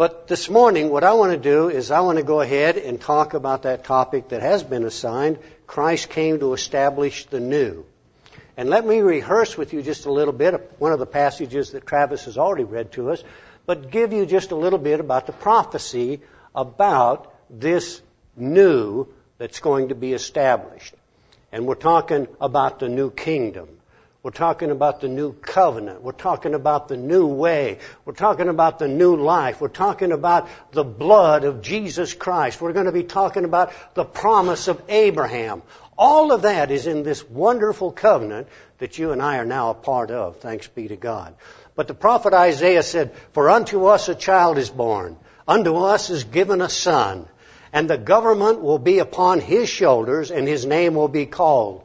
But this morning, what I want to do is I want to go ahead and talk about that topic that has been assigned. Christ came to establish the new. And let me rehearse with you just a little bit of one of the passages that Travis has already read to us, but give you just a little bit about the prophecy about this new that's going to be established. And we're talking about the new kingdom. We're talking about the new covenant. We're talking about the new way. We're talking about the new life. We're talking about the blood of Jesus Christ. We're going to be talking about the promise of Abraham. All of that is in this wonderful covenant that you and I are now a part of, thanks be to God. But the prophet Isaiah said, "For unto us a child is born, unto us is given a son, and the government will be upon his shoulders, and his name will be called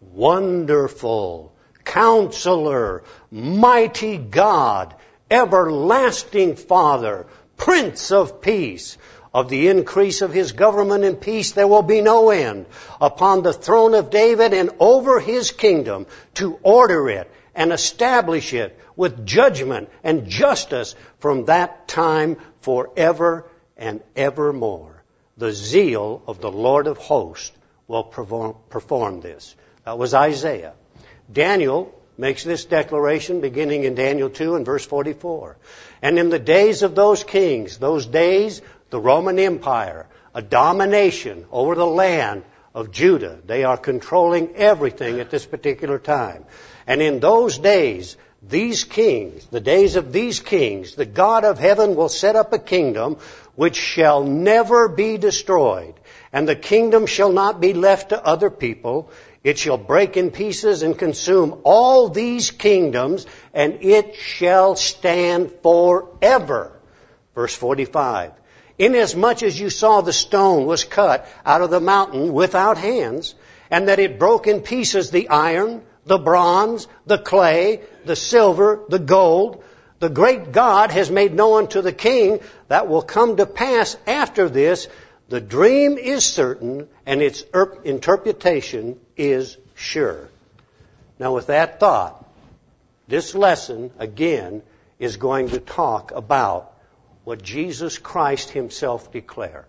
Wonderful, Counselor, Mighty God, Everlasting Father, Prince of Peace. Of the increase of his government and peace there will be no end, upon the throne of David and over his kingdom, to order it and establish it with judgment and justice from that time forever and evermore. The zeal of the Lord of hosts will perform this." That was Isaiah. Daniel makes this declaration beginning in Daniel 2 and verse 44. "And in the days of those kings," those days, the Roman Empire, a domination over the land of Judah. They are controlling everything at this particular time. "And in those days, these kings, the days of these kings, the God of heaven will set up a kingdom which shall never be destroyed. And the kingdom shall not be left to other people. It shall break in pieces and consume all these kingdoms, and it shall stand forever." Verse 45. "Inasmuch as you saw the stone was cut out of the mountain without hands, and that it broke in pieces the iron, the bronze, the clay, the silver, the gold, the great God has made known to the king that will come to pass after this. The dream is certain, and its interpretation is sure." Now with that thought, this lesson, again, is going to talk about what Jesus Christ himself declared.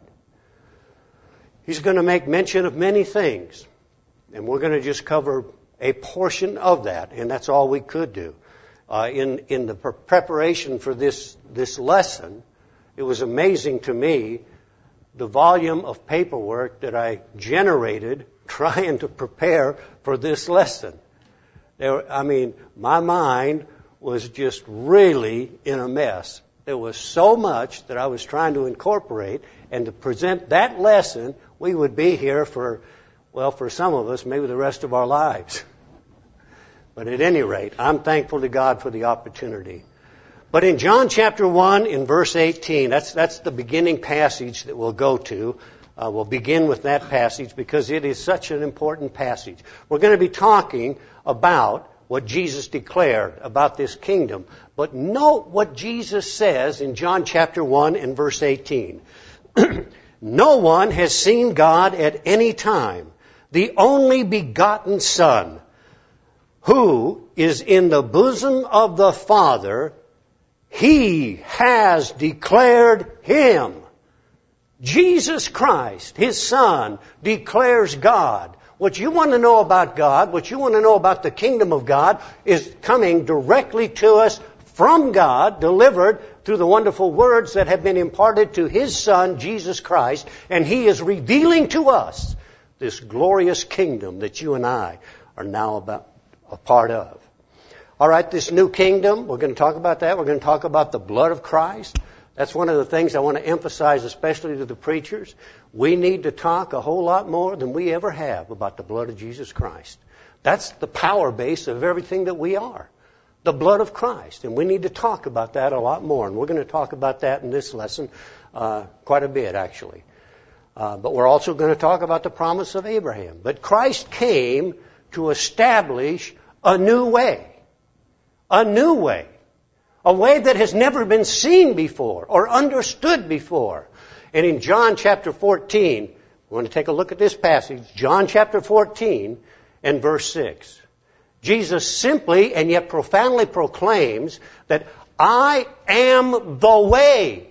He's going to make mention of many things, and we're going to just cover a portion of that, and that's all we could do. In the preparation for this lesson, it was amazing to me the volume of paperwork that I generated trying to prepare for this lesson. My mind was just really in a mess. There was so much that I was trying to incorporate, and to present that lesson, we would be here for some of us, maybe the rest of our lives. But at any rate, I'm thankful to God for the opportunity. But in John chapter 1, in verse 18, that's the beginning passage that we'll go to. We'll begin with that passage because it is such an important passage. We're going to be talking about what Jesus declared about this kingdom. But note what Jesus says in John chapter 1 and verse 18. "No one has seen God at any time. The only begotten Son, who is in the bosom of the Father, He has declared Him." Jesus Christ, His Son, declares God. What you want to know about God, what you want to know about the kingdom of God, is coming directly to us from God, delivered through the wonderful words that have been imparted to His Son, Jesus Christ, and He is revealing to us this glorious kingdom that you and I are now a part of. All right, this new kingdom, we're going to talk about that. We're going to talk about the blood of Christ. That's one of the things I want to emphasize, especially to the preachers. We need to talk a whole lot more than we ever have about the blood of Jesus Christ. That's the power base of everything that we are. The blood of Christ. And we need to talk about that a lot more. And we're going to talk about that in this lesson quite a bit, actually. But we're also going to talk about the promise of Abraham. But Christ came to establish a new way. A new way. A way that has never been seen before or understood before. And in John chapter 14, we're going to take a look at this passage. John chapter 14 and verse 6. Jesus simply and yet profoundly proclaims that I am the way,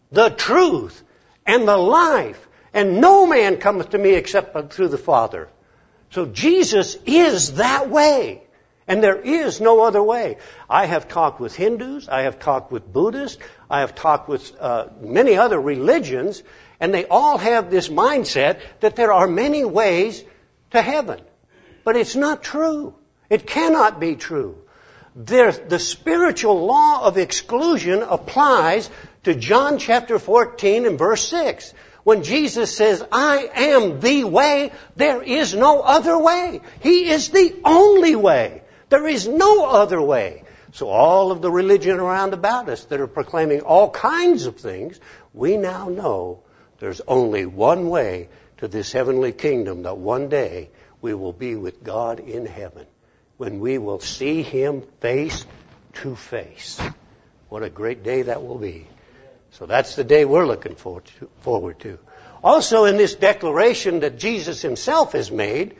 the truth, and the life. And no man cometh to me except through the Father. So Jesus is that way. And there is no other way. I have talked with Hindus, I have talked with Buddhists, I have talked with many other religions, and they all have this mindset that there are many ways to heaven. But it's not true. It cannot be true. The spiritual law of exclusion applies to John chapter 14 and verse 6. When Jesus says, I am the way, there is no other way. He is the only way. There is no other way. So all of the religion around about us that are proclaiming all kinds of things, we now know there's only one way to this heavenly kingdom, that one day we will be with God in heaven, when we will see Him face to face. What a great day that will be. So that's the day we're looking forward to. Also in this declaration that Jesus Himself has made,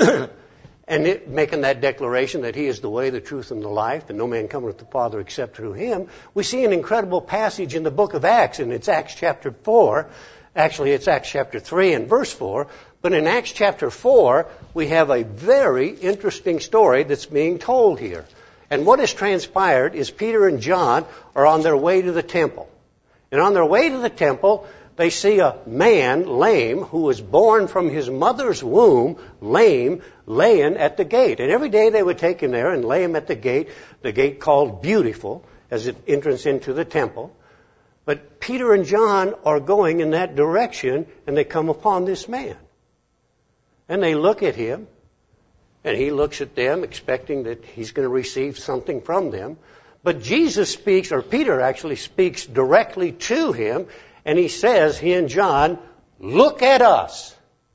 and making that declaration that He is the way, the truth, and the life, and no man cometh to the Father except through Him, we see an incredible passage in the book of Acts, and it's Acts chapter 4. Actually, it's Acts chapter 3 and verse 4. But in Acts chapter 4, we have a very interesting story that's being told here. And what has transpired is Peter and John are on their way to the temple. And on their way to the temple, they see a man, lame, who was born from his mother's womb, lame, laying at the gate. And every day they would take him there and lay him at the gate called Beautiful, as an entrance into the temple. But Peter and John are going in that direction, and they come upon this man. And they look at him, and he looks at them, expecting that he's going to receive something from them. But Jesus speaks, or Peter actually speaks directly to him, and he says, he and John, look at us.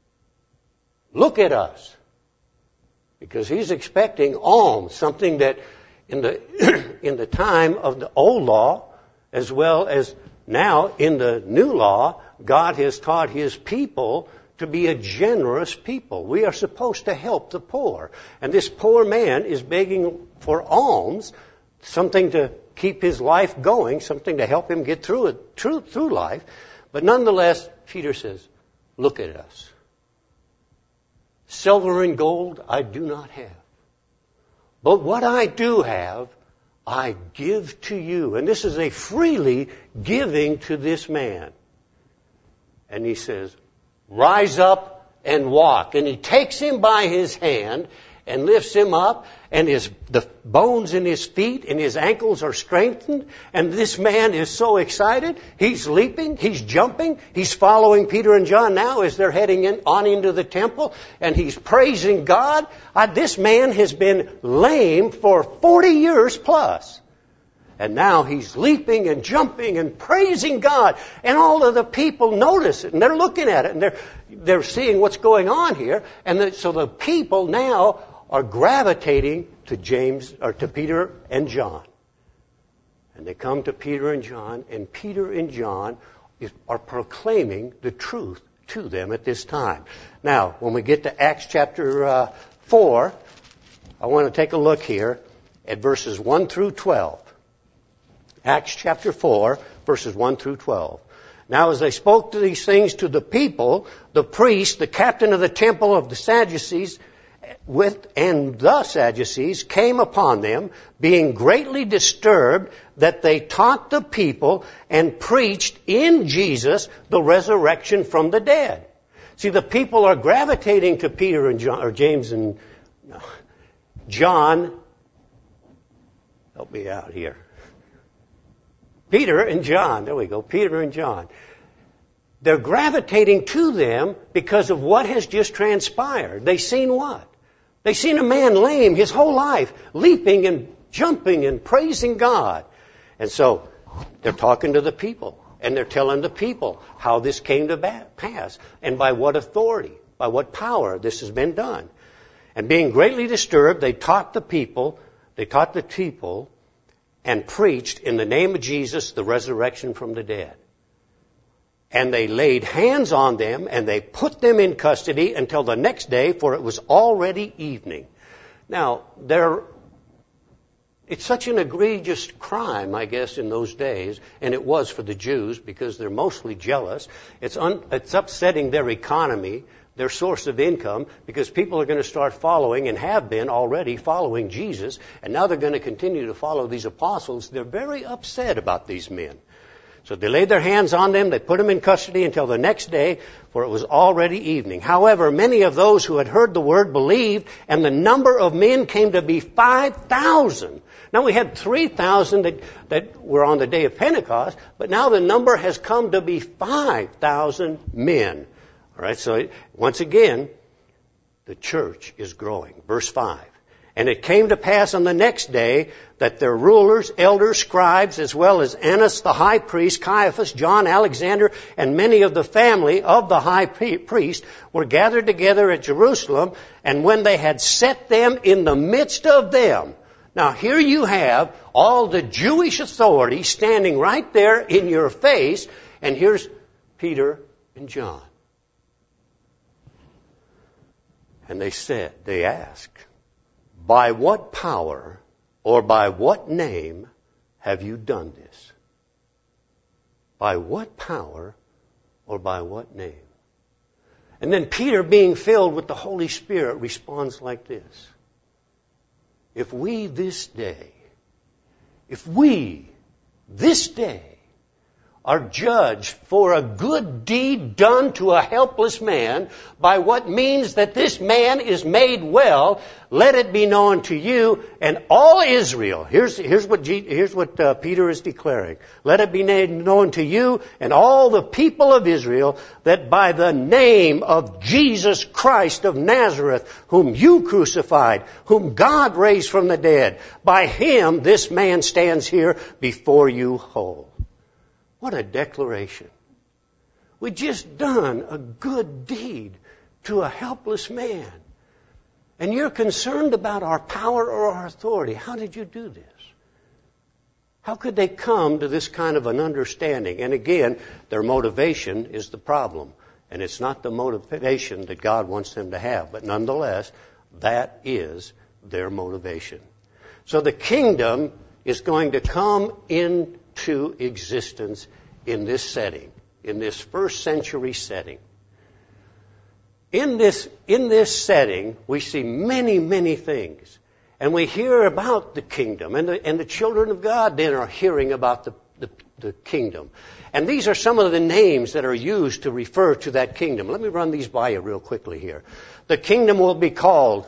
Look at us. Because he's expecting alms, something that in the time of the old law, as well as now in the new law, God has taught His people to be a generous people. We are supposed to help the poor. And this poor man is begging for alms, something to keep his life going, something to help him get through life. But nonetheless, Peter says, look at us. Silver and gold I do not have. But what I do have, I give to you. And this is a freely giving to this man. And he says, rise up and walk. And he takes him by his hand and lifts him up, and the bones in his feet and his ankles are strengthened, and this man is so excited. He's leaping, he's jumping, he's following Peter and John now as they're heading on into the temple, and he's praising God. This man has been lame for 40 years plus. And now he's leaping and jumping and praising God. And all of the people notice it, and they're looking at it, and they're seeing what's going on here. And so the people now are gravitating to Peter and John. And they come to Peter and John, and Peter and John are proclaiming the truth to them at this time. Now, when we get to Acts chapter 4, I want to take a look here at verses 1 through 12. Acts chapter 4, verses 1 through 12. Now as they spoke to these things to the people, the priest, the captain of the temple of the Sadducees, and the Sadducees came upon them, being greatly disturbed that they taught the people and preached in Jesus the resurrection from the dead. See, the people are gravitating to Peter and John, or James and John. Help me out here. Peter and John. There we go. Peter and John. They're gravitating to them because of what has just transpired. They've seen what? They've seen a man lame his whole life, leaping and jumping and praising God. And so they're talking to the people, and they're telling the people how this came to pass, and by what authority, by what power this has been done. And being greatly disturbed, they taught the people and preached in the name of Jesus the resurrection from the dead. And they laid hands on them, and they put them in custody until the next day, for it was already evening. Now, It's such an egregious crime, I guess, in those days, and it was for the Jews because they're mostly jealous. It's upsetting their economy, their source of income, because people are going to start following and have been already following Jesus, and now they're going to continue to follow these apostles. They're very upset about these men. So they laid their hands on them, they put them in custody until the next day, for it was already evening. However, many of those who had heard the word believed, and the number of men came to be 5,000. Now we had 3,000 that were on the day of Pentecost, but now the number has come to be 5,000 men. All right, so once again, the church is growing. Verse 5. And it came to pass on the next day that their rulers, elders, scribes, as well as Annas the high priest, Caiaphas, John, Alexander, and many of the family of the high priest were gathered together at Jerusalem. And when they had set them in the midst of them. Now here you have all the Jewish authorities standing right there in your face. And here's Peter and John. And they asked, by what power or by what name have you done this? By what power or by what name? And then Peter, being filled with the Holy Spirit, responds like this. If we this day are judged for a good deed done to a helpless man, by what means that this man is made well, let it be known to you and all Israel. Here's what Peter is declaring. Let it be made known to you and all the people of Israel that by the name of Jesus Christ of Nazareth, whom you crucified, whom God raised from the dead, by him this man stands here before you whole. What a declaration. We just done a good deed to a helpless man. And you're concerned about our power or our authority. How did you do this? How could they come to this kind of an understanding? And again, their motivation is the problem. And it's not the motivation that God wants them to have. But nonetheless, that is their motivation. So the kingdom is going to come into existence in this setting, in this first century setting. In this setting, we see many, many things. And we hear about the kingdom. And the children of God then are hearing about the kingdom. And these are some of the names that are used to refer to that kingdom. Let me run these by you real quickly here. The kingdom will be called,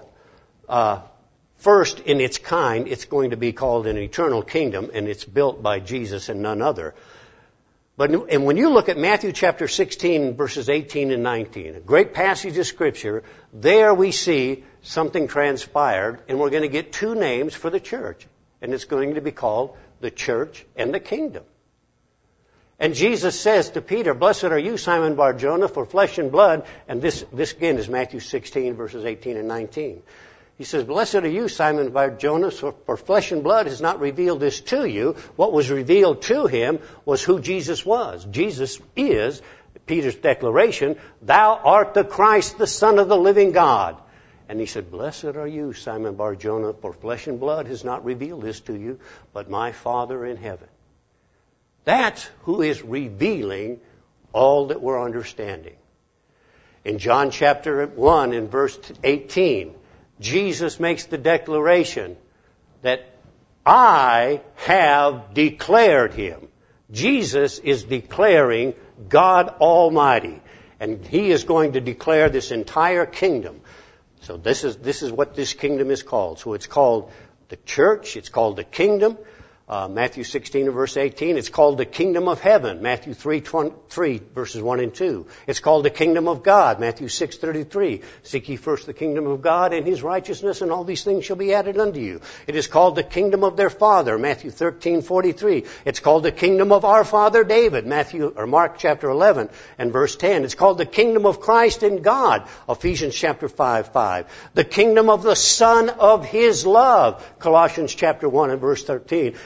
first in its kind, it's going to be called an eternal kingdom, and it's built by Jesus and none other. And when you look at Matthew chapter 16, verses 18 and 19, a great passage of Scripture, there we see something transpired, and we're going to get two names for the church. And it's going to be called the church and the kingdom. And Jesus says to Peter, blessed are you, Simon Bar-Jonah, for flesh and blood. And this again is Matthew 16, verses 18 and 19. He says, blessed are you, Simon Bar-Jonah, for flesh and blood has not revealed this to you. What was revealed to him was who Jesus was. Jesus is, Peter's declaration, thou art the Christ, the Son of the living God. And he said, blessed are you, Simon Bar-Jonah, for flesh and blood has not revealed this to you, but my Father in heaven. That's who is revealing all that we're understanding. In John chapter 1, in verse 18, Jesus makes the declaration that I have declared him. Jesus is declaring God Almighty. And he is going to declare this entire kingdom. So this is what this kingdom is called. So it's called the church. It's called the kingdom. Matthew 16 and verse 18. It's called the kingdom of heaven. Matthew 3 verses 1 and 2. It's called the kingdom of God. Matthew 6:33. Seek ye first the kingdom of God and his righteousness, and all these things shall be added unto you. It is called the kingdom of their father. Matthew 13:43. It's called the kingdom of our father David. Mark chapter 11 and verse 10. It's called the kingdom of Christ in God. Ephesians chapter 5:5. The kingdom of the Son of his love. Colossians chapter 1 and verse 13.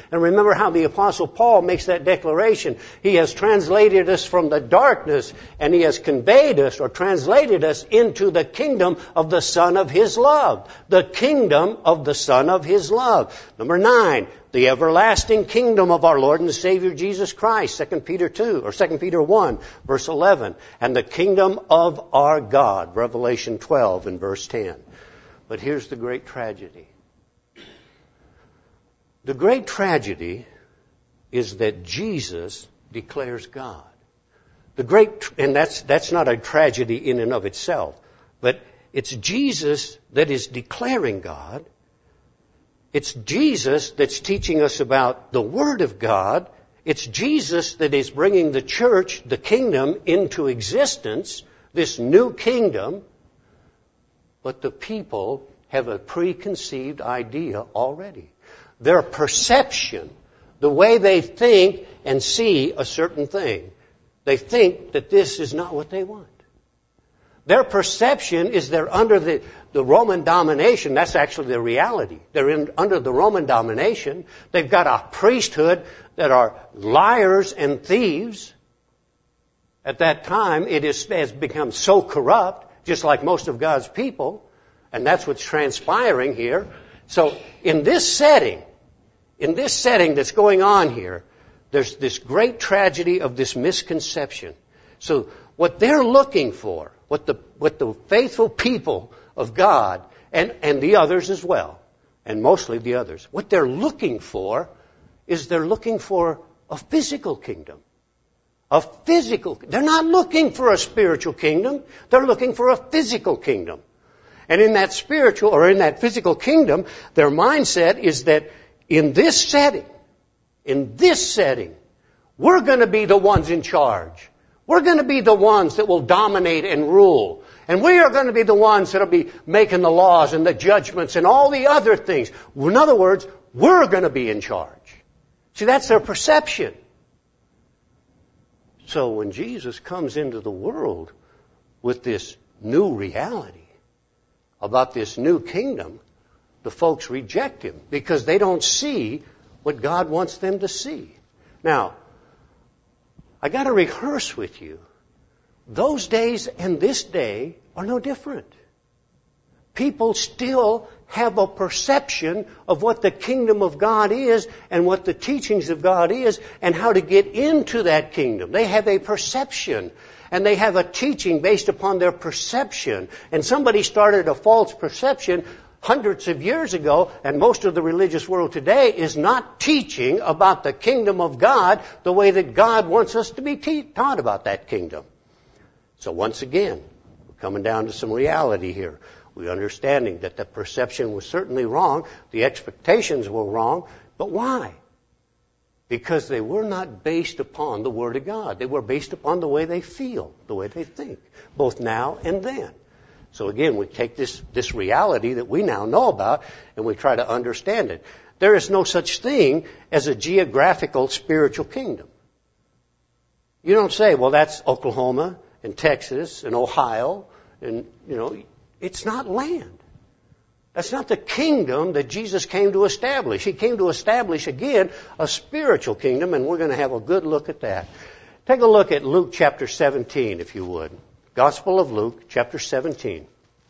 And remember how the Apostle Paul makes that declaration. He has translated us from the darkness, and He has conveyed us or translated us into the kingdom of the Son of His love. The kingdom of the Son of His love. Number 9, the everlasting kingdom of our Lord and Savior Jesus Christ. 2 Peter 2 or 2 Peter 1, verse 11. And the kingdom of our God. Revelation 12 and verse 10. But here's the great tragedy. The great tragedy is that Jesus declares God. And that's not a tragedy in and of itself, but it's Jesus that is declaring God. It's Jesus that's teaching us about the Word of God. It's Jesus that is bringing the church, the kingdom, into existence, this new kingdom. But the people have a preconceived idea already. Their perception, the way they think and see a certain thing, they think that this is not what they want. Their perception is they're under the Roman domination. That's actually the reality. They're under the Roman domination. They've got a priesthood that are liars and thieves. At that time, it has become so corrupt, just like most of God's people. And that's what's transpiring here. So in this setting that's going on here, there's this great tragedy of this misconception. So what they're looking for, what the faithful people of God, and the others as well, and mostly the others, what they're looking for is they're looking for a physical kingdom. They're not looking for a spiritual kingdom. They're looking for a physical kingdom. And in that spiritual or in that physical kingdom, their mindset is that in this setting, we're going to be the ones in charge. We're going to be the ones that will dominate and rule. And we are going to be the ones that will be making the laws and the judgments and all the other things. In other words, we're going to be in charge. See, that's their perception. So when Jesus comes into the world with this new reality about this new kingdom, the folks reject Him because they don't see what God wants them to see. Now, I got to rehearse with you. Those days and this day are no different. People still have a perception of what the kingdom of God is and what the teachings of God is and how to get into that kingdom. They have a perception and they have a teaching based upon their perception. And somebody started a false perception hundreds of years ago, and most of the religious world today is not teaching about the kingdom of God the way that God wants us to be taught about that kingdom. So once again, we're coming down to some reality here. We're understanding that the perception was certainly wrong, the expectations were wrong, but why? Because they were not based upon the Word of God. They were based upon the way they feel, the way they think, both now and then. So again, we take this reality that we now know about and we try to understand it. There is no such thing as a geographical spiritual kingdom. You don't say, well, that's Oklahoma and Texas and Ohio and, it's not land. That's not the kingdom that Jesus came to establish. He came to establish, again, a spiritual kingdom, and we're going to have a good look at that. Take a look at Luke chapter 17, if you would. Gospel of Luke, chapter 17.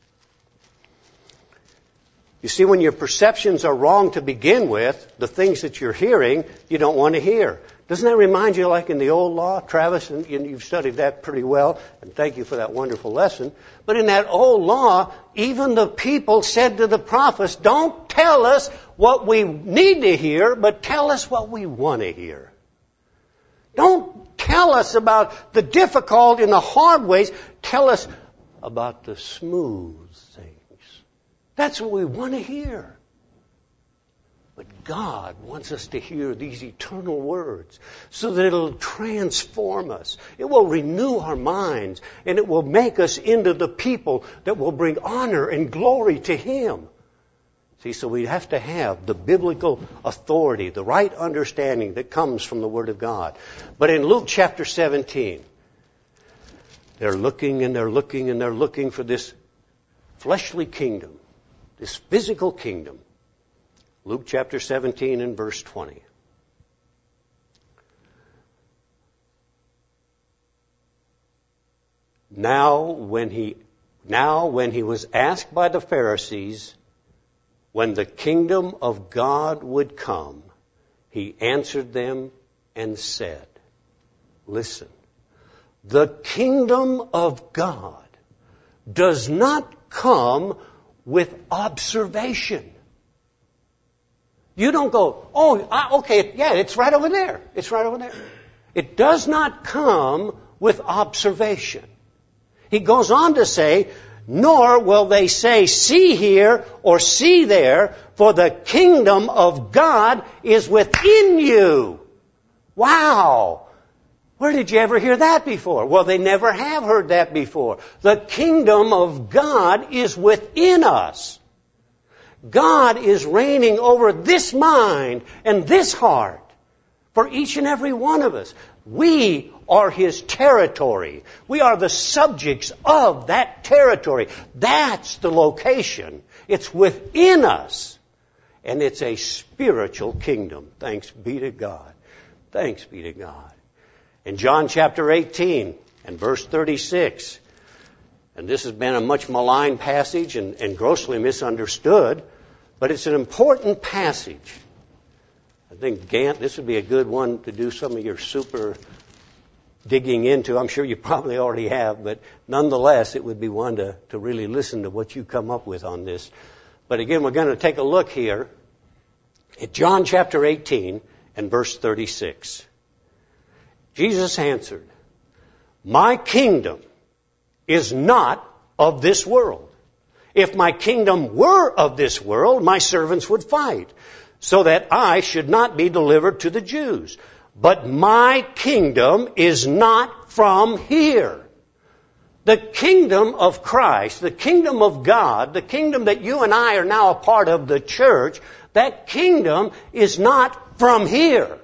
You see, when your perceptions are wrong to begin with, the things that you're hearing, you don't want to hear. Doesn't that remind you like in the old law, Travis? And you've studied that pretty well, and thank you for that wonderful lesson. But in that old law, even the people said to the prophets, don't tell us what we need to hear, but tell us what we want to hear. Don't tell us about the difficult and the hard ways. Tell us about the smooth things. That's what we want to hear. But God wants us to hear these eternal words so that it'll transform us. It will renew our minds and it will make us into the people that will bring honor and glory to Him. See, so we have to have the biblical authority, the right understanding that comes from the Word of God. But in Luke chapter 17, they're looking and they're looking and they're looking for this fleshly kingdom, this physical kingdom. Luke chapter 17 and verse 20. Now when he was asked by the Pharisees when the kingdom of God would come, he answered them and said, listen, the kingdom of God does not come with observation. You don't go, okay, yeah, it's right over there. It's right over there. It does not come with observation. He goes on to say, nor will they say, see here or see there, for the kingdom of God is within you. Wow! Where did you ever hear that before? Well, they never have heard that before. The kingdom of God is within us. God is reigning over this mind and this heart for each and every one of us. We are His territory. We are the subjects of that territory. That's the location. It's within us. And it's a spiritual kingdom. Thanks be to God. Thanks be to God. In John chapter 18 and verse 36, and this has been a much maligned passage and grossly misunderstood, but it's an important passage. I think, Gant, this would be a good one to do some of your super digging into. I'm sure you probably already have, but nonetheless, it would be one to really listen to what you come up with on this. But again, we're going to take a look here at John chapter 18 and verse 36. Jesus answered, my kingdom is not of this world. If my kingdom were of this world, my servants would fight, so that I should not be delivered to the Jews. But my kingdom is not from here. The kingdom of Christ, the kingdom of God, the kingdom that you and I are now a part of, the church, that kingdom is not from here.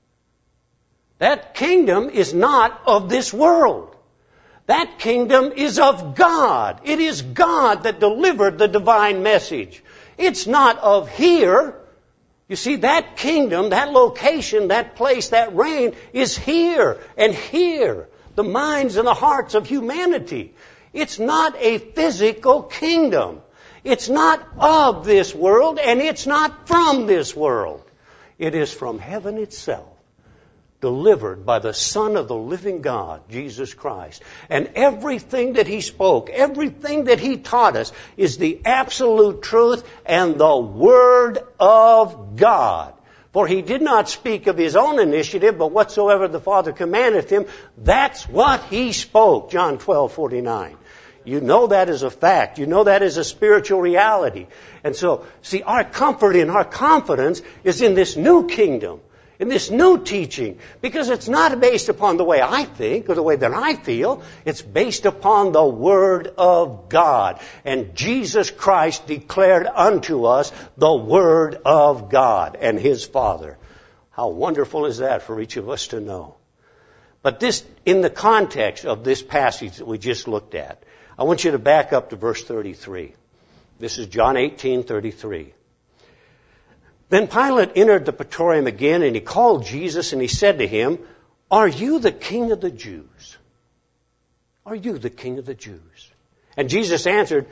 That kingdom is not of this world. That kingdom is of God. It is God that delivered the divine message. It's not of here. You see, that kingdom, that location, that place, that reign is here and here. The minds and the hearts of humanity. It's not a physical kingdom. It's not of this world and it's not from this world. It is from heaven itself, delivered by the Son of the living God, Jesus Christ. And everything that He spoke, everything that He taught us is the absolute truth and the Word of God. For He did not speak of His own initiative, but whatsoever the Father commandeth Him, that's what He spoke. John 12:49. You know that is a fact. You know that is a spiritual reality. And so, see, our comfort and our confidence is in this new kingdom, in this new teaching, because it's not based upon the way I think or the way that I feel. It's based upon the Word of God. And Jesus Christ declared unto us the Word of God and His Father. How wonderful is that for each of us to know? But this, in the context of this passage that we just looked at, I want you to back up to verse 33. This is John 18:33. Then Pilate entered the praetorium again, and he called Jesus, and he said to him, are you the king of the Jews? Are you the king of the Jews? And Jesus answered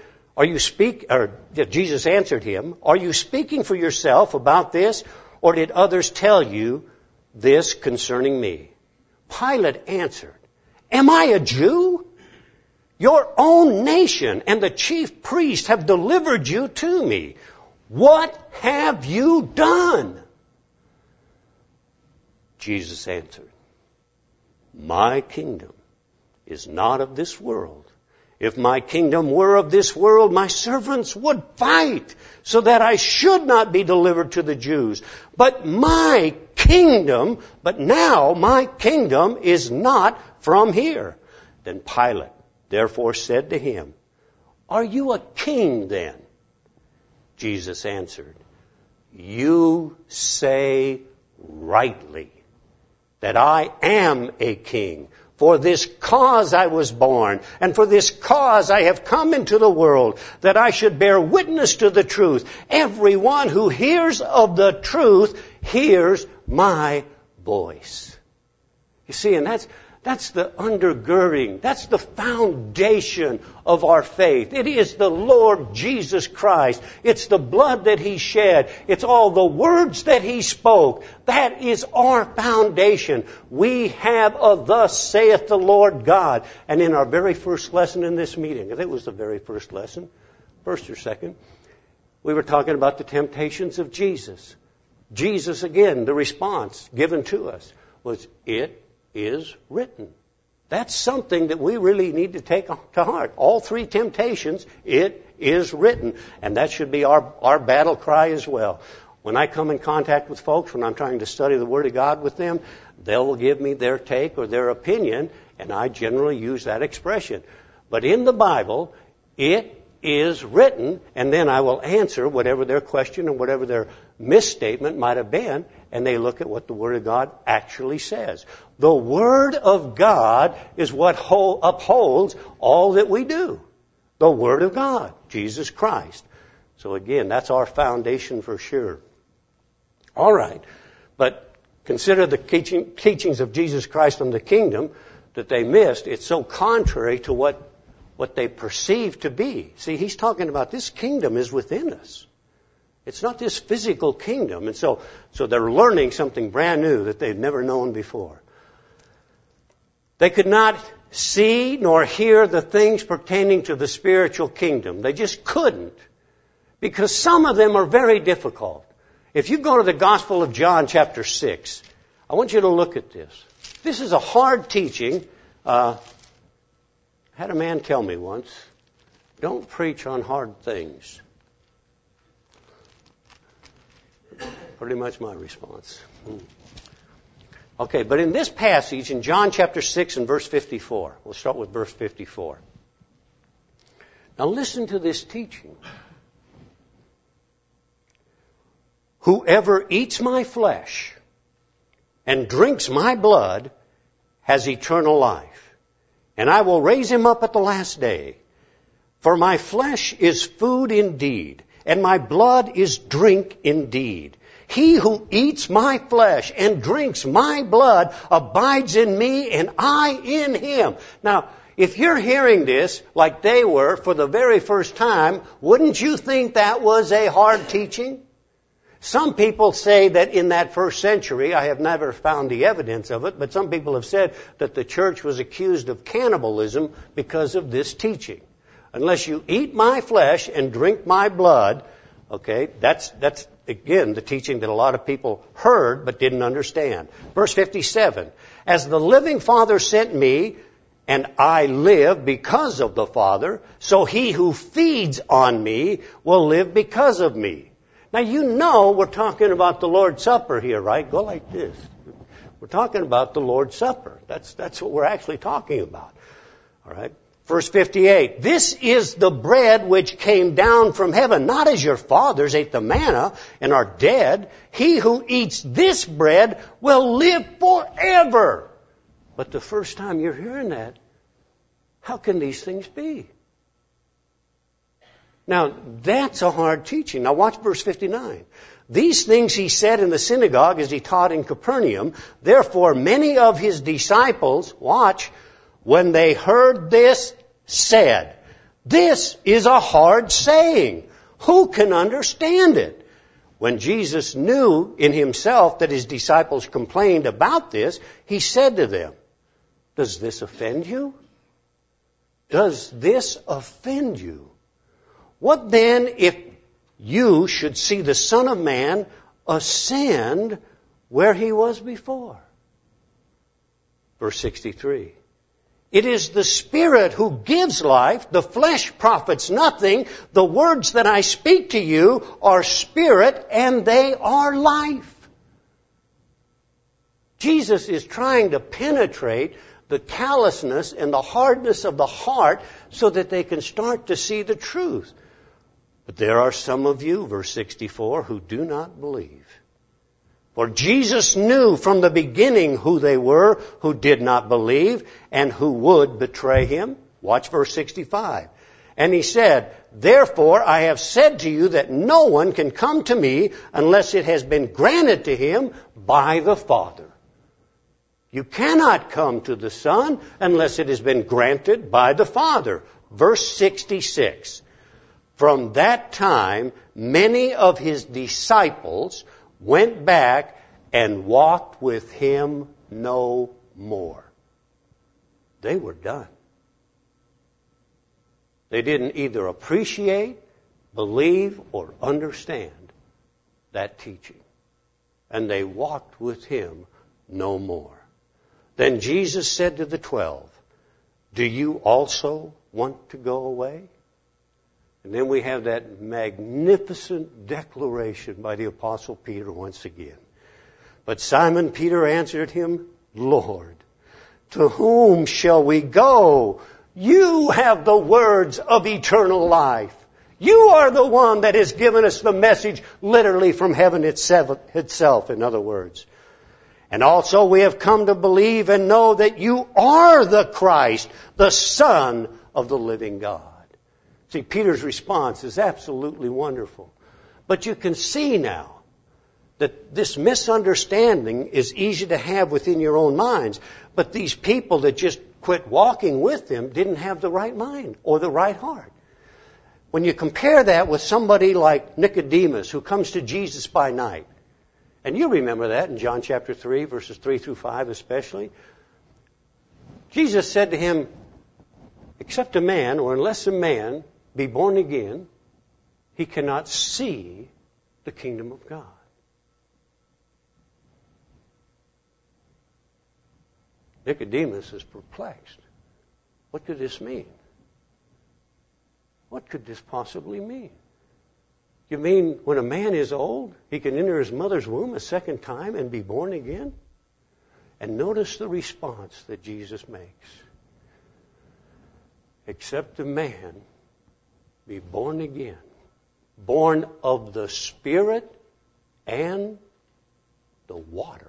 him, are you speaking for yourself about this, or did others tell you this concerning me? Pilate answered, am I a Jew? Your own nation and the chief priest have delivered you to me. What have you done? Jesus answered, my kingdom is not of this world. If my kingdom were of this world, my servants would fight so that I should not be delivered to the Jews. But now my kingdom is not from here. Then Pilate therefore said to him, are you a king then? Jesus answered, you say rightly that I am a king. For this cause I was born, and for this cause I have come into the world, that I should bear witness to the truth. Everyone who hears of the truth hears my voice. You see, and That's the undergirding. That's the foundation of our faith. It is the Lord Jesus Christ. It's the blood that He shed. It's all the words that He spoke. That is our foundation. We have a thus saith the Lord God. And in our very first lesson in this meeting, I think it was the very first lesson, first or second, we were talking about the temptations of Jesus. Jesus, again, the response given to us was, it is written. That's something that we really need to take to heart. All three temptations, it is written. And that should be our battle cry as well. When I come in contact with folks, when I'm trying to study the Word of God with them, they'll give me their take or their opinion, and I generally use that expression. But in the Bible, it is written, and then I will answer whatever their question or whatever their misstatement might have been, and they look at what the Word of God actually says. The Word of God is what upholds all that we do. The Word of God, Jesus Christ. So again, that's our foundation for sure. All right, but consider the teachings of Jesus Christ on the kingdom that they missed. It's so contrary to what they perceive to be. See, he's talking about this kingdom is within us. It's not this physical kingdom. And so they're learning something brand new that they've never known before. They could not see nor hear the things pertaining to the spiritual kingdom. They just couldn't. Because some of them are very difficult. If you go to the Gospel of John chapter 6, I want you to look at this. This is a hard teaching. I had a man tell me once, don't preach on hard things. Pretty much my response. Okay, but in this passage, in John chapter 6 and verse 54, we'll start with verse 54. Now listen to this teaching. Whoever eats my flesh and drinks my blood has eternal life. And I will raise him up at the last day. For my flesh is food indeed, and my blood is drink indeed. He who eats my flesh and drinks my blood abides in me, and I in him. Now, if you're hearing this like they were for the very first time, wouldn't you think that was a hard teaching? Some people say that in that first century, I have never found the evidence of it, but some people have said that the church was accused of cannibalism because of this teaching. Unless you eat my flesh and drink my blood, okay, that's again the teaching that a lot of people heard but didn't understand. Verse 57, as the living Father sent me, and I live because of the Father, so he who feeds on me will live because of me. Now, you know we're talking about the Lord's Supper here, right? Go like this. We're talking about the Lord's Supper. That's what we're actually talking about. All right? Verse 58. This is the bread which came down from heaven, not as your fathers ate the manna and are dead. He who eats this bread will live forever. But the first time you're hearing that, how can these things be? Now, that's a hard teaching. Now, watch verse 59. These things he said in the synagogue as he taught in Capernaum. Therefore, many of his disciples, watch, when they heard this, said, this is a hard saying. Who can understand it? When Jesus knew in himself that his disciples complained about this, he said to them, does this offend you? Does this offend you? What then if you should see the Son of Man ascend where he was before? Verse 63. It is the Spirit who gives life. The flesh profits nothing. The words that I speak to you are spirit and they are life. Jesus is trying to penetrate the callousness and the hardness of the heart so that they can start to see the truth. But there are some of you, verse 64, who do not believe. For Jesus knew from the beginning who they were who did not believe and who would betray him. Watch verse 65. And he said, therefore I have said to you that no one can come to me unless it has been granted to him by the Father. You cannot come to the Son unless it has been granted by the Father. Verse 66. From that time, many of his disciples went back and walked with him no more. They were done. They didn't either appreciate, believe, or understand that teaching. And they walked with him no more. Then Jesus said to the 12, do you also want to go away? And then we have that magnificent declaration by the Apostle Peter once again. But Simon Peter answered him, Lord, to whom shall we go? You have the words of eternal life. You are the one that has given us the message literally from heaven itself, in other words. And also we have come to believe and know that you are the Christ, the Son of the living God. See, Peter's response is absolutely wonderful. But you can see now that this misunderstanding is easy to have within your own minds. But these people that just quit walking with him didn't have the right mind or the right heart. When you compare that with somebody like Nicodemus who comes to Jesus by night, and you remember that in John chapter 3, verses 3 through 5 especially. Jesus said to him, except a man, or unless a man be born again, he cannot see the kingdom of God. Nicodemus is perplexed. What could this mean? What could this possibly mean? You mean when a man is old, he can enter his mother's womb a second time and be born again? And notice the response that Jesus makes. Except a man be born again, born of the Spirit and the water,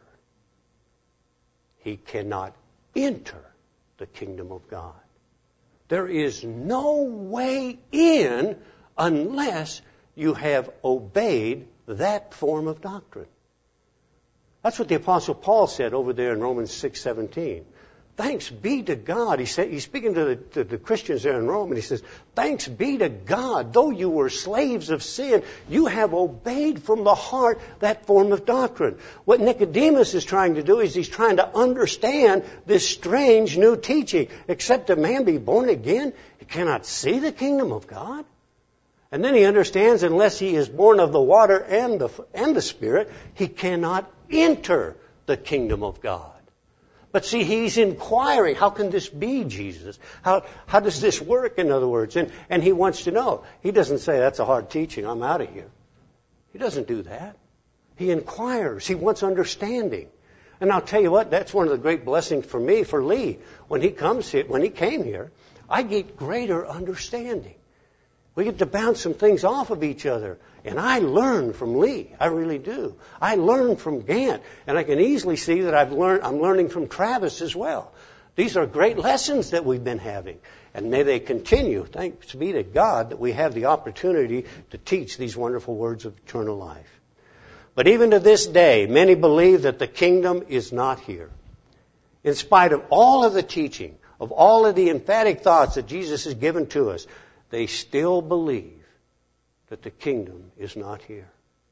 he cannot enter the kingdom of God. There is no way in unless you have obeyed that form of doctrine. That's what the Apostle Paul said over there in Romans 6:17. Thanks be to God. He's speaking to the Christians there in Rome, and he says, thanks be to God, though you were slaves of sin, you have obeyed from the heart that form of doctrine. What Nicodemus is trying to do is he's trying to understand this strange new teaching. Except a man be born again, he cannot see the kingdom of God. And then he understands unless he is born of the water and the Spirit, he cannot enter the kingdom of God. But see, he's inquiring, how can this be, Jesus? How does this work, in other words? And he wants to know. He doesn't say, that's a hard teaching, I'm out of here. He doesn't do that. He inquires. He wants understanding. And I'll tell you what, that's one of the great blessings for me, for Lee. When he came here, I get greater understanding. We get to bounce some things off of each other. And I learn from Lee. I really do. I learn from Gant. And I can easily see that I'm learning from Travis as well. These are great lessons that we've been having. And may they continue. Thanks be to God that we have the opportunity to teach these wonderful words of eternal life. But even to this day, many believe that the kingdom is not here. In spite of all of the teaching, of all of the emphatic thoughts that Jesus has given to us, they still believe that the kingdom is not here.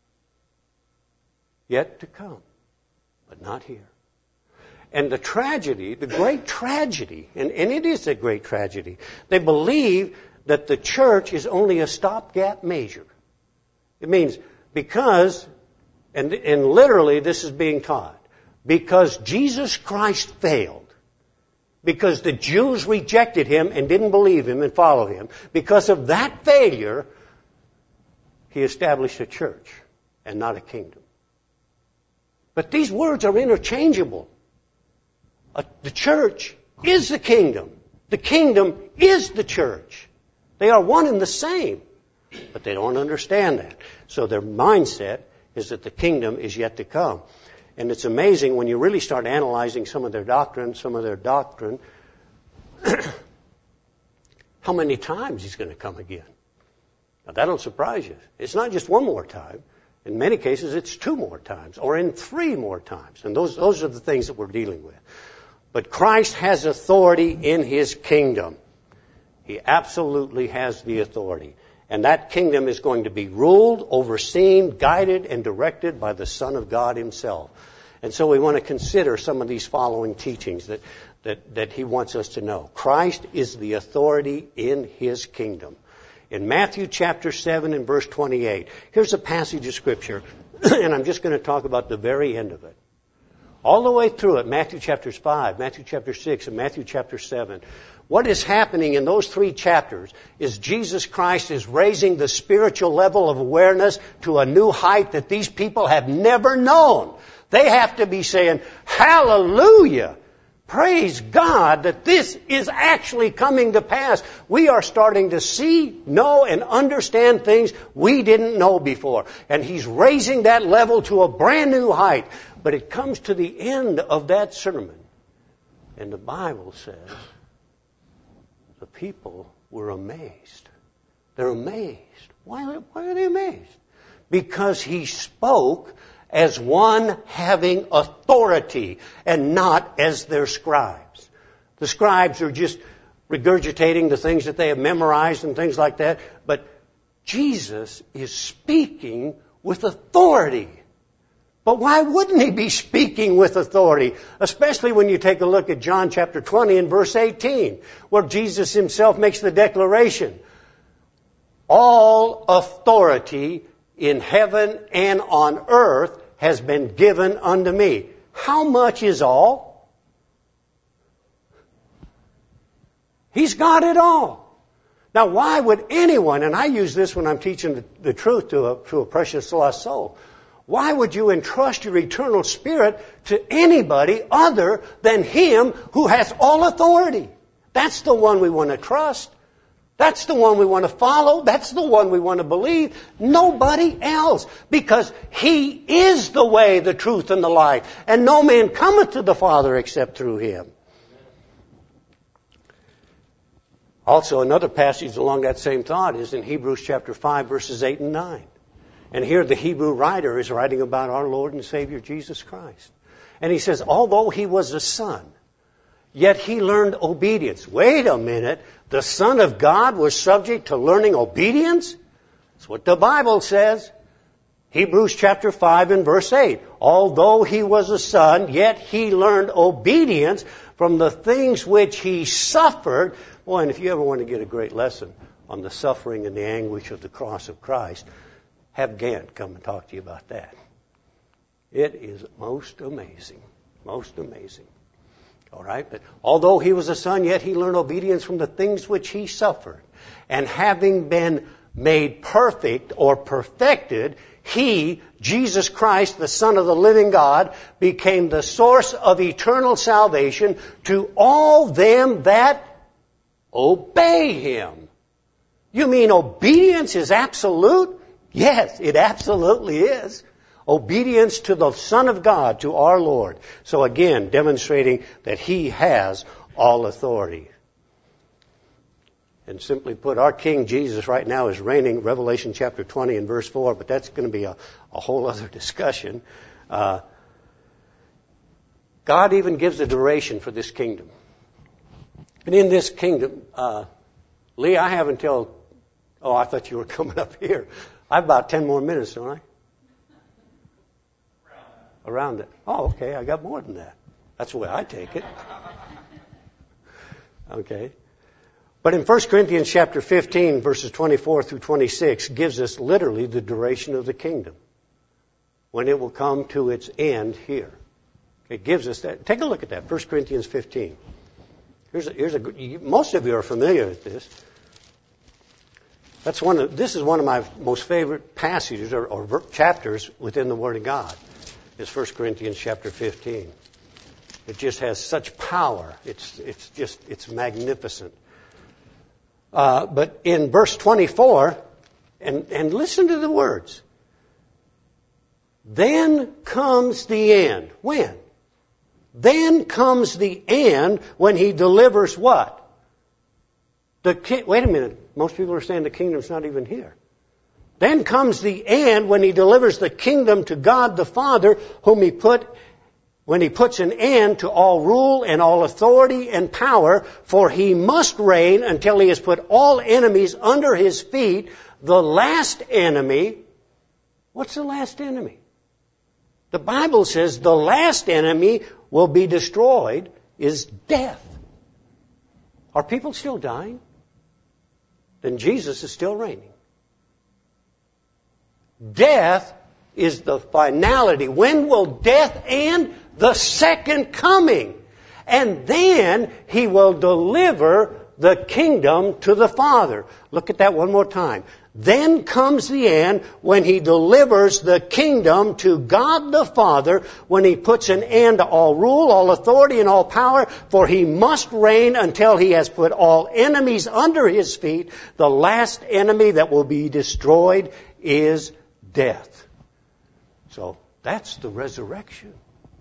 Yet to come, but not here. And the tragedy, the great tragedy, and it is a great tragedy, they believe that the church is only a stopgap measure. It means because, and literally this is being taught, because Jesus Christ failed, because the Jews rejected him and didn't believe him and follow him, because of that failure, he established a church and not a kingdom. But these words are interchangeable. The church is the kingdom. The kingdom is the church. They are one and the same. But they don't understand that. So their mindset is that the kingdom is yet to come. And it's amazing when you really start analyzing some of their doctrine, how many times he's going to come again. Now, that don't surprise you. It's not just one more time. In many cases, it's 2 more times or in 3 more times. And those are the things that we're dealing with. But Christ has authority in His kingdom. He absolutely has the authority. And that kingdom is going to be ruled, overseen, guided, and directed by the Son of God Himself. And so we want to consider some of these following teachings that He wants us to know. Christ is the authority in His kingdom. In Matthew chapter 7 and verse 28, here's a passage of Scripture, and I'm just going to talk about the very end of it. All the way through it, Matthew chapter 5, Matthew chapter 6, and Matthew chapter 7. What is happening in those 3 chapters is Jesus Christ is raising the spiritual level of awareness to a new height that these people have never known. They have to be saying, hallelujah! Praise God that this is actually coming to pass. We are starting to see, know, and understand things we didn't know before. And He's raising that level to a brand new height. But it comes to the end of that sermon. And the Bible says the people were amazed. They're amazed. Why are they amazed? Because He spoke as one having authority and not as their scribes. The scribes are just regurgitating the things that they have memorized and things like that. But Jesus is speaking with authority. But why wouldn't He be speaking with authority? Especially when you take a look at John chapter 20 and verse 18, where Jesus Himself makes the declaration, all authority in heaven and on earth has been given unto me. How much is all? He's got it all. Now, why would anyone, and I use this when I'm teaching the truth to a precious lost soul, why would you entrust your eternal spirit to anybody other than Him who has all authority? That's the one we want to trust. That's the one we want to follow. That's the one we want to believe. Nobody else. Because He is the way, the truth, and the life. And no man cometh to the Father except through Him. Also, another passage along that same thought is in Hebrews chapter 5, verses 8 and 9. And here the Hebrew writer is writing about our Lord and Savior Jesus Christ. And he says, although He was a son, yet He learned obedience. Wait a minute. The Son of God was subject to learning obedience? That's what the Bible says. Hebrews chapter 5 and verse 8. Although He was a son, yet He learned obedience from the things which He suffered. Boy, and if you ever want to get a great lesson on the suffering and the anguish of the cross of Christ, have Gant come and talk to you about that. It is most amazing. Most amazing. All right, but although He was a son, yet He learned obedience from the things which He suffered. And having been made perfect or perfected, He, Jesus Christ, the Son of the living God, became the source of eternal salvation to all them that obey Him. You mean obedience is absolute? Yes, it absolutely is. Obedience to the Son of God, to our Lord. So again, demonstrating that He has all authority. And simply put, our King Jesus right now is reigning, Revelation chapter 20 and verse 4, but that's going to be a whole other discussion. God even gives a duration for this kingdom. And in this kingdom, Lee, I have until, I thought you were coming up here. I have about 10 more minutes, don't I? Around it. Oh, okay, I got more than that. That's the way I take it. Okay. But in 1 Corinthians chapter 15, verses 24 through 26, gives us literally the duration of the kingdom, when it will come to its end here. It gives us that. Take a look at that, 1 Corinthians 15. Most of you are familiar with this. This is one of my most favorite passages or chapters within the Word of God. Is 1 Corinthians chapter 15. It just has such power. It's magnificent. But in verse 24, and listen to the words. Then comes the end. When? Then comes the end when He delivers what? Wait a minute. Most people are saying the kingdom's not even here. Then comes the end when he delivers the kingdom to God the Father, when he puts an end to all rule and all authority and power, for he must reign until he has put all enemies under his feet. The last enemy, what's the last enemy? The Bible says the last enemy will be destroyed is death. Are people still dying? Then Jesus is still reigning. Death is the finality. When will death end? The second coming. And then he will deliver the kingdom to the Father. Look at that one more time. Then comes the end when he delivers the kingdom to God the Father, when he puts an end to all rule, all authority, and all power, for he must reign until he has put all enemies under his feet. The last enemy that will be destroyed is death. So that's the resurrection.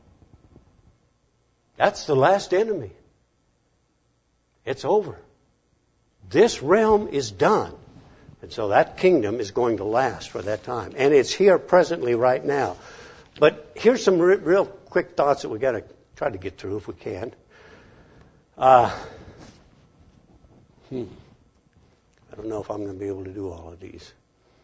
That's the last enemy. It's over. This realm is done. And so that kingdom is going to last for that time. And it's here presently right now. But here's some real quick thoughts that we've got to try to get through if we can. I don't know if I'm going to be able to do all of these.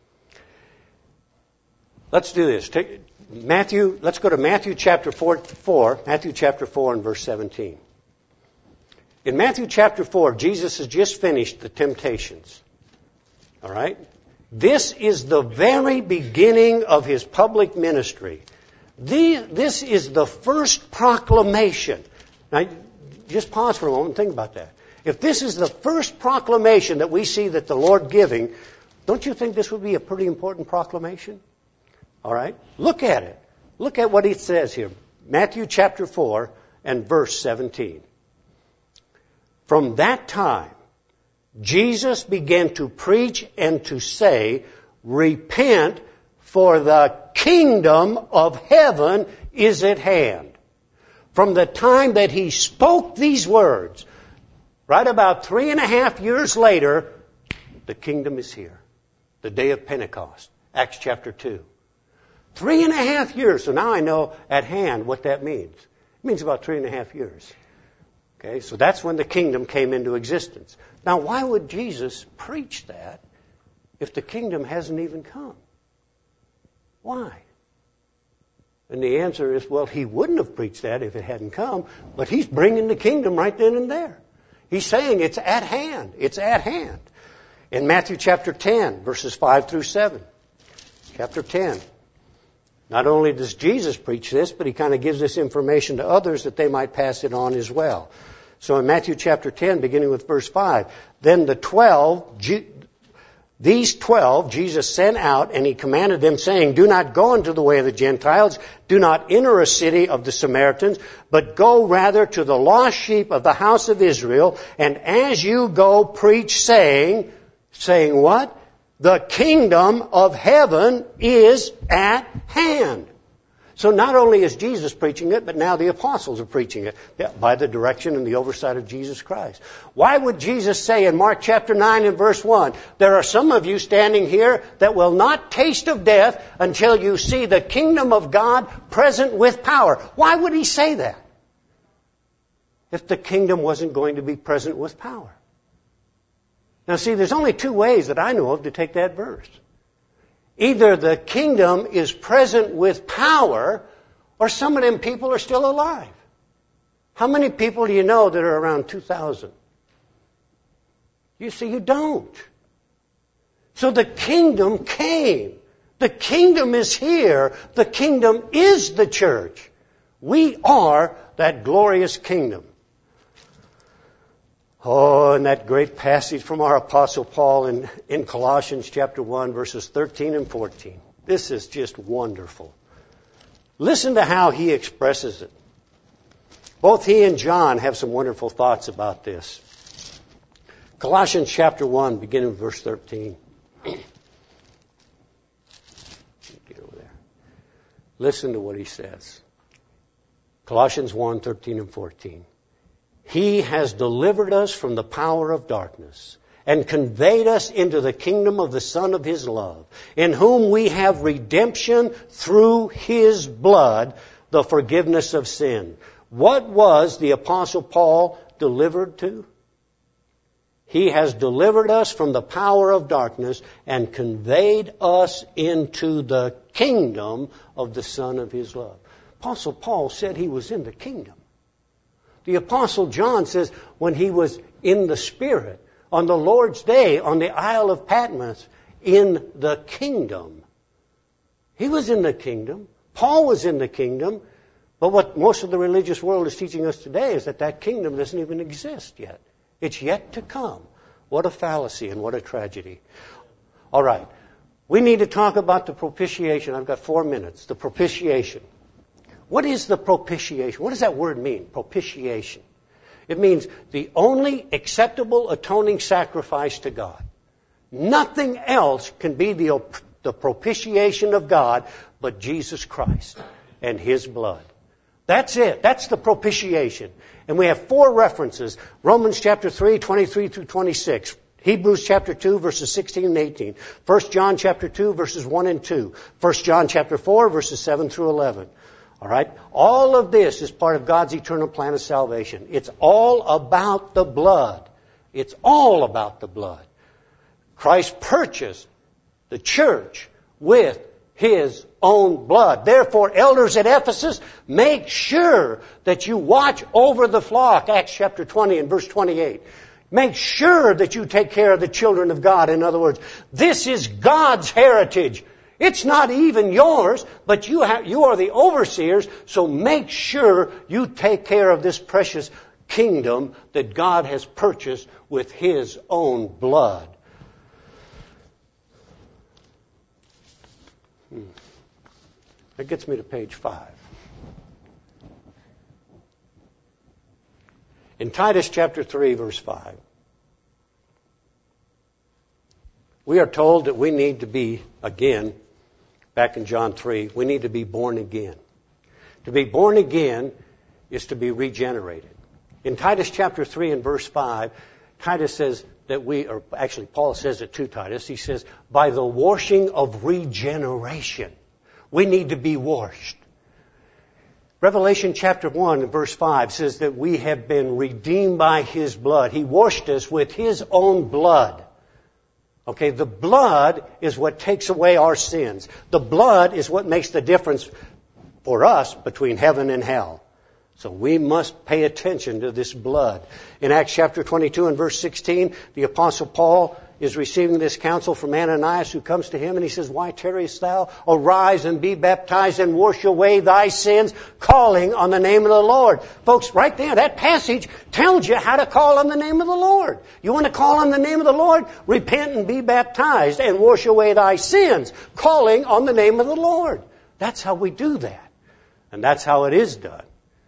Let's do this. Let's go to Matthew chapter 4, Matthew chapter 4 and verse 17. In Matthew chapter 4, Jesus has just finished the temptations. All right? This is the very beginning of his public ministry. This is the first proclamation. Now, just pause for a moment and think about that. If this is the first proclamation that we see that the Lord giving, don't you think this would be a pretty important proclamation? All right? Look at it. Look at what it says here. Matthew chapter 4 and verse 17. From that time, Jesus began to preach and to say, repent, for the kingdom of heaven is at hand. From the time that he spoke these words, right about 3.5 years later, the kingdom is here. The day of Pentecost. Acts chapter 2. 3.5 years. So now I know at hand what that means. It means about 3.5 years. Okay, so that's when the kingdom came into existence. Now, why would Jesus preach that if the kingdom hasn't even come? Why? And the answer is, well, he wouldn't have preached that if it hadn't come, but he's bringing the kingdom right then and there. He's saying it's at hand. It's at hand. In Matthew chapter 10, verses 5 through 7. Chapter 10. Not only does Jesus preach this, but he kind of gives this information to others that they might pass it on as well. So in Matthew chapter 10, beginning with verse 5, then these 12 Jesus sent out, and he commanded them, saying, do not go into the way of the Gentiles, do not enter a city of the Samaritans, but go rather to the lost sheep of the house of Israel, and as you go, preach, saying what? The kingdom of heaven is at hand. So not only is Jesus preaching it, but now the apostles are preaching it by the direction and the oversight of Jesus Christ. Why would Jesus say in Mark chapter 9 and verse 1, there are some of you standing here that will not taste of death until you see the kingdom of God present with power? Why would he say that if the kingdom wasn't going to be present with power? Now see, there's only two ways that I know of to take that verse. Either the kingdom is present with power, or some of them people are still alive. How many people do you know that are around 2,000? You see, you don't. So the kingdom came. The kingdom is here. The kingdom is the church. We are that glorious kingdom. Oh, and that great passage from our Apostle Paul in Colossians chapter 1, verses 13 and 14. This is just wonderful. Listen to how he expresses it. Both he and John have some wonderful thoughts about this. Colossians chapter 1, beginning with verse 13. Get over there. Listen to what he says. Colossians 1, 13 and 14. He has delivered us from the power of darkness and conveyed us into the kingdom of the Son of His love, in whom we have redemption through His blood, the forgiveness of sin. What was the Apostle Paul delivered to? He has delivered us from the power of darkness and conveyed us into the kingdom of the Son of His love. Apostle Paul said he was in the kingdom. The Apostle John says when he was in the Spirit, on the Lord's day, on the Isle of Patmos, in the kingdom. He was in the kingdom. Paul was in the kingdom. But what most of the religious world is teaching us today is that kingdom doesn't even exist yet. It's yet to come. What a fallacy and what a tragedy. All right. We need to talk about the propitiation. I've got 4 minutes. The propitiation. What is the propitiation? What does that word mean? Propitiation. It means the only acceptable atoning sacrifice to God. Nothing else can be the propitiation of God but Jesus Christ and His blood. That's it. That's the propitiation. And we have 4 references. Romans chapter 3, 23 through 26. Hebrews chapter 2, verses 16 and 18. 1 John chapter 2, verses 1 and 2. 1 John chapter 4, verses 7 through 11. All right? All of this is part of God's eternal plan of salvation. It's all about the blood. It's all about the blood. Christ purchased the church with His own blood. Therefore, elders at Ephesus, make sure that you watch over the flock. Acts chapter 20 and verse 28. Make sure that you take care of the children of God. In other words, this is God's heritage. It's not even yours, but you are the overseers, so make sure you take care of this precious kingdom that God has purchased with His own blood. That gets me to page 5. In Titus chapter 3, verse 5, we are told that we need to be, again, back in John 3, we need to be born again. To be born again is to be regenerated. In Titus chapter 3 and verse 5, Titus says that Paul says it to Titus, he says, by the washing of regeneration. We need to be washed. Revelation chapter 1 and verse 5 says that we have been redeemed by His blood. He washed us with His own blood. Okay, the blood is what takes away our sins. The blood is what makes the difference for us between heaven and hell. So we must pay attention to this blood. In Acts chapter 22 and verse 16, the Apostle Paul is receiving this counsel from Ananias, who comes to him and he says, why tarriest thou? Arise and be baptized and wash away thy sins, calling on the name of the Lord. Folks, right there, that passage tells you how to call on the name of the Lord. You want to call on the name of the Lord? Repent and be baptized and wash away thy sins, calling on the name of the Lord. That's how we do that. And that's how it is done.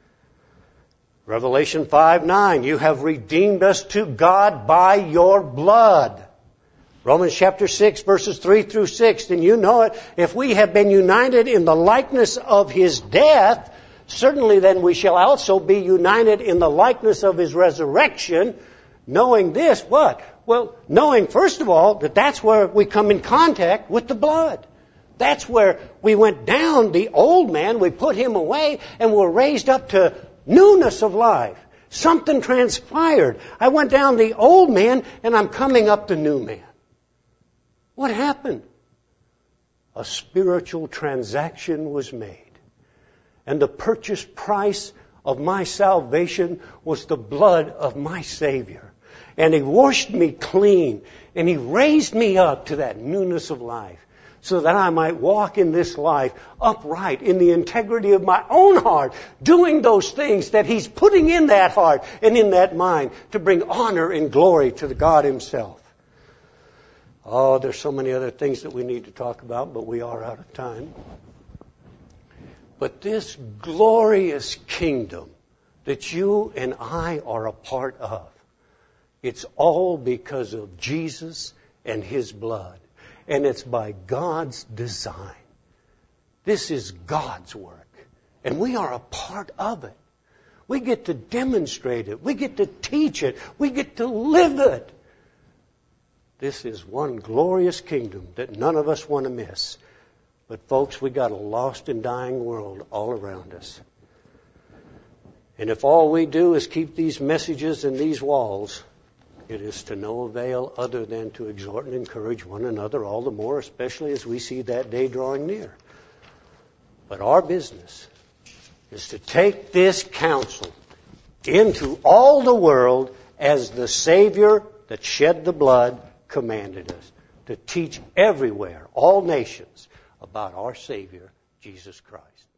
Revelation 5:9, you have redeemed us to God by your blood. Romans chapter 6, verses 3 through 6, and you know it. If we have been united in the likeness of His death, certainly then we shall also be united in the likeness of His resurrection, knowing this, what? Well, knowing, first of all, that that's where we come in contact with the blood. That's where we went down the old man, we put him away, and we're raised up to newness of life. Something transpired. I went down the old man, and I'm coming up the new man. What happened? A spiritual transaction was made. And the purchase price of my salvation was the blood of my Savior. And He washed me clean. And He raised me up to that newness of life, so that I might walk in this life upright in the integrity of my own heart, doing those things that He's putting in that heart and in that mind to bring honor and glory to the God Himself. Oh, there's so many other things that we need to talk about, but we are out of time. But this glorious kingdom that you and I are a part of, it's all because of Jesus and His blood. And it's by God's design. This is God's work. And we are a part of it. We get to demonstrate it. We get to teach it. We get to live it. This is one glorious kingdom that none of us want to miss. But folks, we got a lost and dying world all around us. And if all we do is keep these messages in these walls, it is to no avail other than to exhort and encourage one another all the more, especially as we see that day drawing near. But our business is to take this counsel into all the world as the Savior that shed the blood commanded us, to teach everywhere, all nations, about our Savior, Jesus Christ.